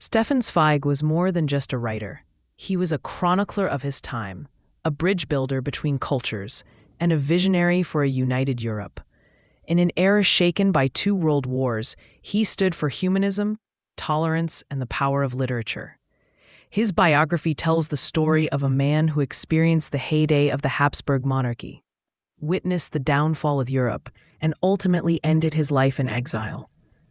Stefan Zweig was more than just a writer. He was a chronicler of his time, a bridge builder between cultures, and a visionary for a united Europe. In an era shaken by two world wars, he stood for humanism, tolerance, and the power of literature. His biography tells the story of a man who experienced the heyday of the Habsburg monarchy, witnessed the downfall of Europe, and ultimately ended his life in exile.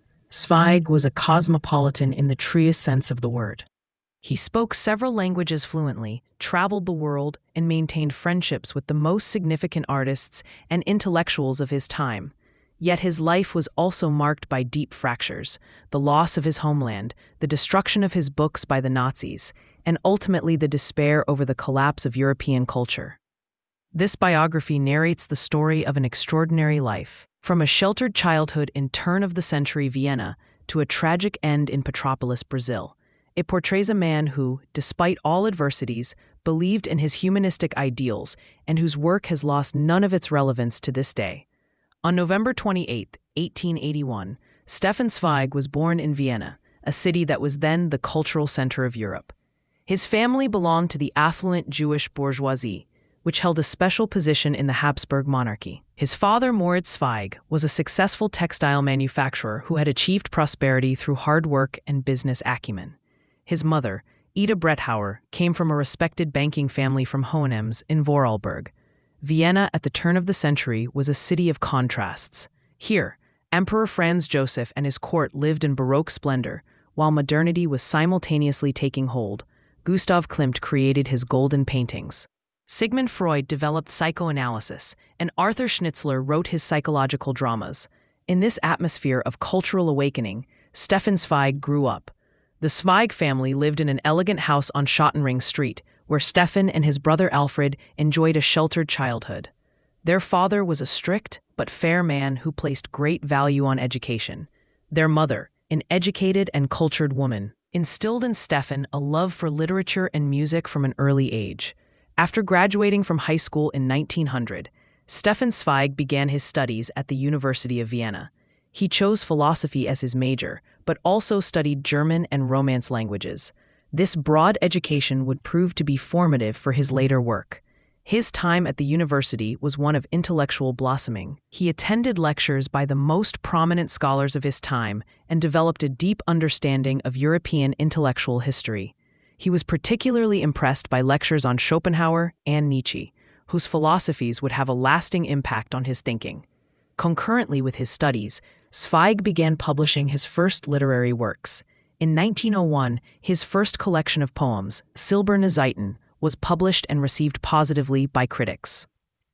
Zweig was a cosmopolitan in the truest sense of the word. He spoke several languages fluently, traveled the world, and maintained friendships with the most significant artists and intellectuals of his time. Yet his life was also marked by deep fractures, the loss of his homeland, the destruction of his books by the Nazis, and ultimately the despair over the collapse of European culture. This biography narrates the story of an extraordinary life, from a sheltered childhood in turn-of-the-century Vienna to a tragic end in Petropolis, Brazil. It portrays a man who, despite all adversities, believed in his humanistic ideals and whose work has lost none of its relevance to this day. On November 28, 1881, Stefan Zweig was born in Vienna, a city that was then the cultural center of Europe. His family belonged to the affluent Jewish bourgeoisie, which held a special position in the Habsburg monarchy. His father, Moritz Zweig, was a successful textile manufacturer who had achieved prosperity through hard work and business acumen. His mother, Ida Bretthauer, came from a respected banking family from Hohenems in Vorarlberg. Vienna at the turn of the century was a city of contrasts. Here, Emperor Franz Joseph and his court lived in Baroque splendor, while modernity was simultaneously taking hold. Gustav Klimt created his golden paintings. Sigmund Freud developed psychoanalysis, and Arthur Schnitzler wrote his psychological dramas. In this atmosphere of cultural awakening, Stefan Zweig grew up. The Zweig family lived in an elegant house on Schottenring Street, where Stefan and his brother Alfred enjoyed a sheltered childhood. Their father was a strict but fair man who placed great value on education. Their mother, an educated and cultured woman, instilled in Stefan a love for literature and music from an early age. After graduating from high school in 1900, Stefan Zweig began his studies at the University of Vienna. He chose philosophy as his major, but also studied German and Romance languages. This broad education would prove to be formative for his later work. His time at the university was one of intellectual blossoming. He attended lectures by the most prominent scholars of his time and developed a deep understanding of European intellectual history. He was particularly impressed by lectures on Schopenhauer and Nietzsche, whose philosophies would have a lasting impact on his thinking. Concurrently with his studies, Zweig began publishing his first literary works. In 1901, his first collection of poems, Silberne Zeiten, was published and received positively by critics.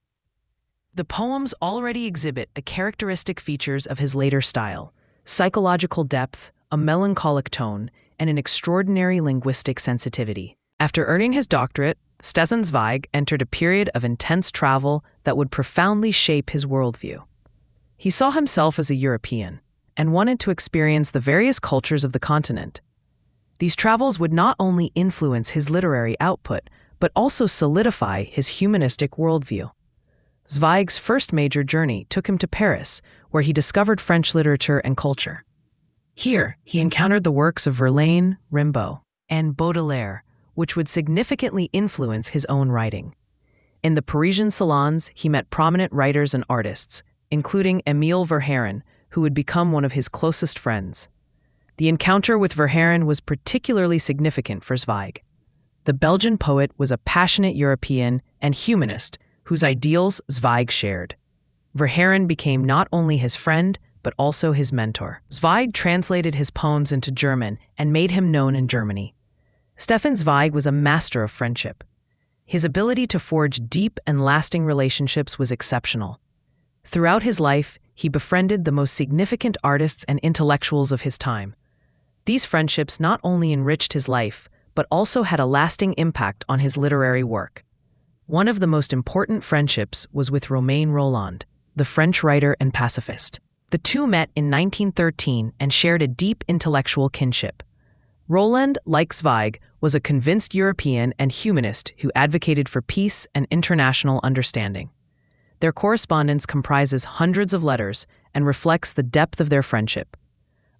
The poems already exhibit the characteristic features of his later style: psychological depth, a melancholic tone, and an extraordinary linguistic sensitivity. After earning his doctorate, Stefan Zweig entered a period of intense travel that would profoundly shape his worldview. He saw himself as a European and wanted to experience the various cultures of the continent. These travels would not only influence his literary output, but also solidify his humanistic worldview. Zweig's first major journey took him to Paris, where he discovered French literature and culture. Here, he encountered the works of Verlaine, Rimbaud, and Baudelaire, which would significantly influence his own writing. In the Parisian salons, he met prominent writers and artists, including Émile Verhaeren, who would become one of his closest friends. The encounter with Verhaeren was particularly significant for Zweig. The Belgian poet was a passionate European and humanist whose ideals Zweig shared. Verhaeren became not only his friend, but also his mentor. Zweig translated his poems into German and made him known in Germany. Stefan Zweig was a master of friendship. His ability to forge deep and lasting relationships was exceptional. Throughout his life, he befriended the most significant artists and intellectuals of his time. These friendships not only enriched his life, but also had a lasting impact on his literary work. One of the most important friendships was with Romain Rolland, the French writer and pacifist. The two met in 1913 and shared a deep intellectual kinship. Rolland, like Zweig, was a convinced European and humanist who advocated for peace and international understanding. Their correspondence comprises hundreds of letters and reflects the depth of their friendship.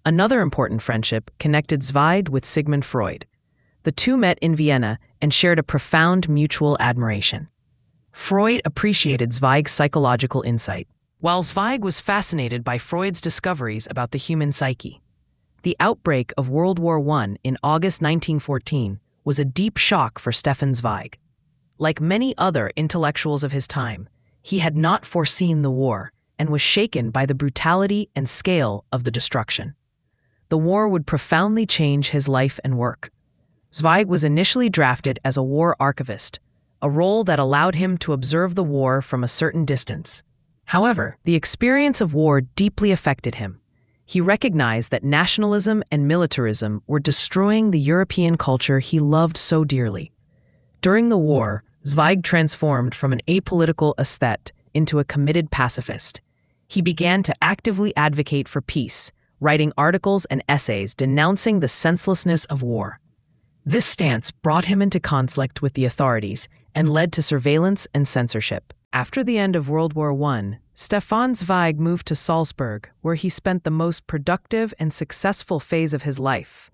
Another important friendship connected Zweig with Sigmund Freud. The two met in Vienna and shared a profound mutual admiration. Freud appreciated Zweig's psychological insight, while Zweig was fascinated by Freud's discoveries about the human psyche. The outbreak of World War I in August 1914 was a deep shock for Stefan Zweig. Like many other intellectuals of his time, he had not foreseen the war and was shaken by the brutality and scale of the destruction. The war would profoundly change his life and work. Zweig was initially drafted as a war archivist, a role that allowed him to observe the war from a certain distance. However, the experience of war deeply affected him. He recognized that nationalism and militarism were destroying the European culture he loved so dearly. During the war, Zweig transformed from an apolitical aesthete into a committed pacifist. He began to actively advocate for peace, writing articles and essays denouncing the senselessness of war. This stance brought him into conflict with the authorities and led to surveillance and censorship. After the end of World War I, Stefan Zweig moved to Salzburg, where he spent the most productive and successful phase of his life.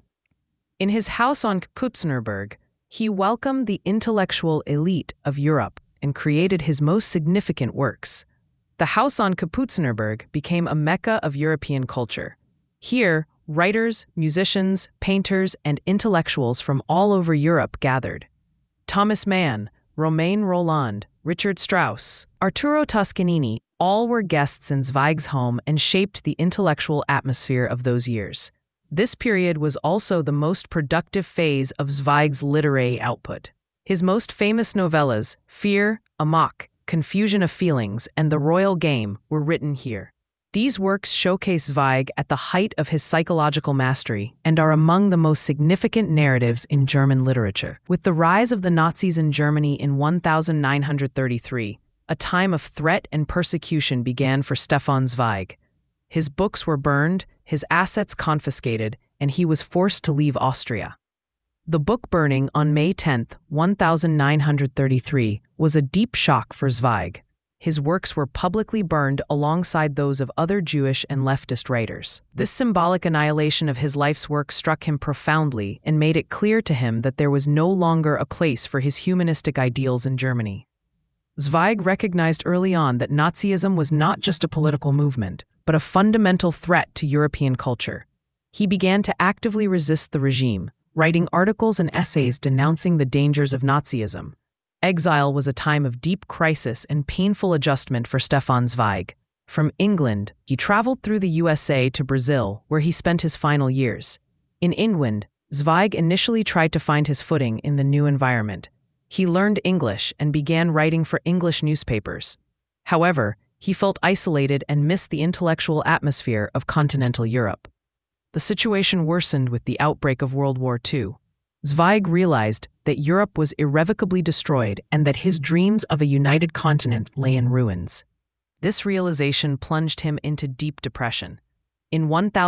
In his house on Kapuzinerberg, he welcomed the intellectual elite of Europe and created his most significant works. The house on Kapuzinerberg became a mecca of European culture. Here, writers, musicians, painters, and intellectuals from all over Europe gathered. Thomas Mann, Romain Rolland, Richard Strauss, Arturo Toscanini, all were guests in Zweig's home and shaped the intellectual atmosphere of those years. This period was also the most productive phase of Zweig's literary output. His most famous novellas, Fear, Amok, Confusion of Feelings, and The Royal Game, were written here. These works showcase Zweig at the height of his psychological mastery and are among the most significant narratives in German literature. With the rise of the Nazis in Germany in 1933, a time of threat and persecution began for Stefan Zweig. His books were burned, his assets confiscated, and he was forced to leave Austria. The book burning on May 10, 1933, was a deep shock for Zweig. His works were publicly burned alongside those of other Jewish and leftist writers. This symbolic annihilation of his life's work struck him profoundly and made it clear to him that there was no longer a place for his humanistic ideals in Germany. Zweig recognized early on that Nazism was not just a political movement, but a fundamental threat to European culture. He began to actively resist the regime, writing articles and essays denouncing the dangers of Nazism. Exile was a time of deep crisis and painful adjustment for Stefan Zweig. From England, he traveled through the USA to Brazil, where he spent his final years. In England, Zweig initially tried to find his footing in the new environment. He learned English and began writing for English newspapers. However, he felt isolated and missed the intellectual atmosphere of continental Europe. The situation worsened with the outbreak of World War II. Zweig realized that Europe was irrevocably destroyed and that his dreams of a united continent lay in ruins. This realization plunged him into deep depression. In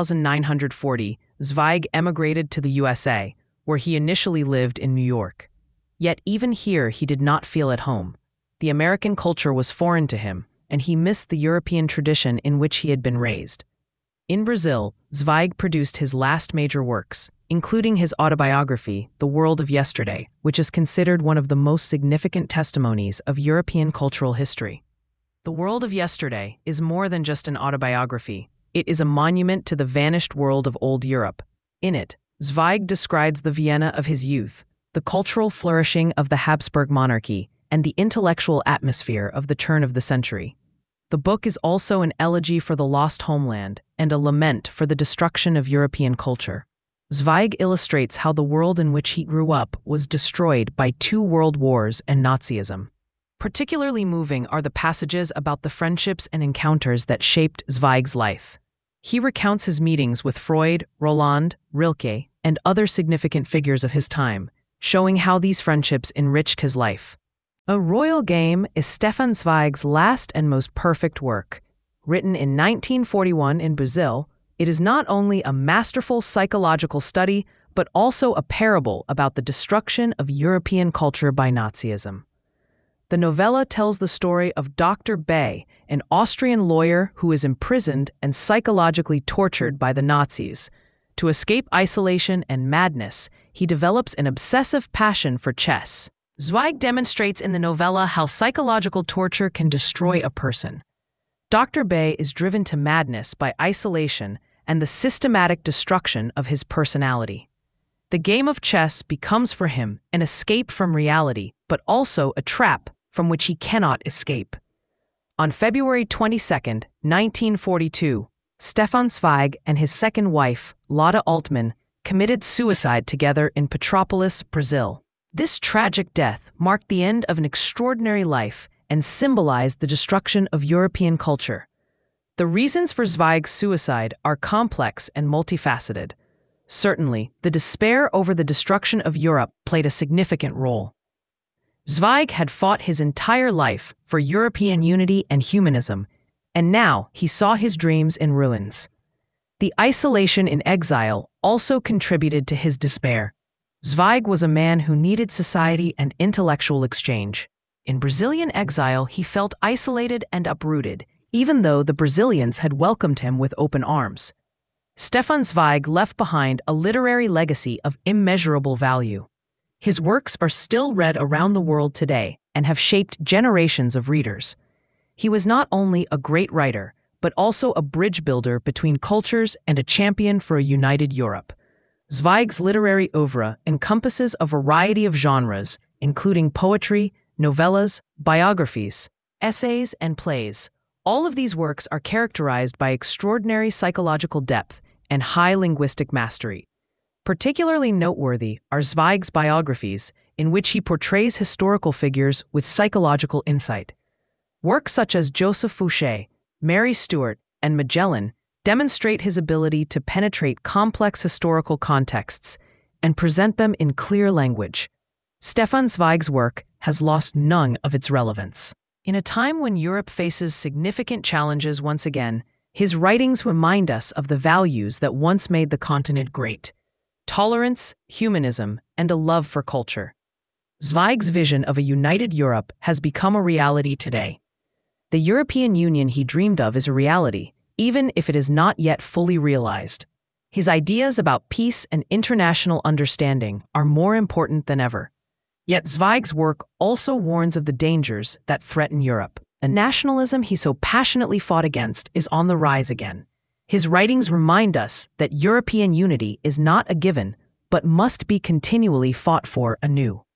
1940, Zweig emigrated to the USA, where he initially lived in New York. Yet even here he did not feel at home. The American culture was foreign to him, and he missed the European tradition in which he had been raised. In Brazil, Zweig produced his last major works, including his autobiography, The World of Yesterday, which is considered one of the most significant testimonies of European cultural history. The World of Yesterday is more than just an autobiography. It is a monument to the vanished world of old Europe. In it, Zweig describes the Vienna of his youth, the cultural flourishing of the Habsburg monarchy, and the intellectual atmosphere of the turn of the century. The book is also an elegy for the lost homeland and a lament for the destruction of European culture. Zweig illustrates how the world in which he grew up was destroyed by 2 world wars and Nazism. Particularly moving are the passages about the friendships and encounters that shaped Zweig's life. He recounts his meetings with Freud, Rolland, Rilke, and other significant figures of his time, showing how these friendships enriched his life. A Royal Game is Stefan Zweig's last and most perfect work. Written in 1941 in Brazil, it is not only a masterful psychological study, but also a parable about the destruction of European culture by Nazism. The novella tells the story of Dr. Bay, an Austrian lawyer who is imprisoned and psychologically tortured by the Nazis, To escape isolation and madness, he develops an obsessive passion for chess. Zweig demonstrates in the novella how psychological torture can destroy a person. Dr. Bey is driven to madness by isolation and the systematic destruction of his personality. The game of chess becomes for him an escape from reality, but also a trap from which he cannot escape. On February 22, 1942, Stefan Zweig and his second wife, Lotte Altmann, committed suicide together in Petropolis, Brazil. This tragic death marked the end of an extraordinary life and symbolized the destruction of European culture. The reasons for Zweig's suicide are complex and multifaceted. Certainly, the despair over the destruction of Europe played a significant role. Zweig had fought his entire life for European unity and humanism, and now he saw his dreams in ruins. The isolation in exile also contributed to his despair. Zweig was a man who needed society and intellectual exchange. In Brazilian exile, he felt isolated and uprooted, even though the Brazilians had welcomed him with open arms. Stefan Zweig left behind a literary legacy of immeasurable value. His works are still read around the world today and have shaped generations of readers. He was not only a great writer, but also a bridge builder between cultures and a champion for a united Europe. Zweig's literary oeuvre encompasses a variety of genres, including poetry, novellas, biographies, essays, and plays. All of these works are characterized by extraordinary psychological depth and high linguistic mastery. Particularly noteworthy are Zweig's biographies, in which he portrays historical figures with psychological insight. Works such as Joseph Fouché, Mary Stuart, and Magellan demonstrate his ability to penetrate complex historical contexts and present them in clear language. Stefan Zweig's work has lost none of its relevance. In a time when Europe faces significant challenges once again, his writings remind us of the values that once made the continent great: tolerance, humanism, and a love for culture. Zweig's vision of a united Europe has become a reality today. The European Union he dreamed of is a reality, even if it is not yet fully realized. His ideas about peace and international understanding are more important than ever. Yet Zweig's work also warns of the dangers that threaten Europe. The nationalism he so passionately fought against is on the rise again. His writings remind us that European unity is not a given, but must be continually fought for anew.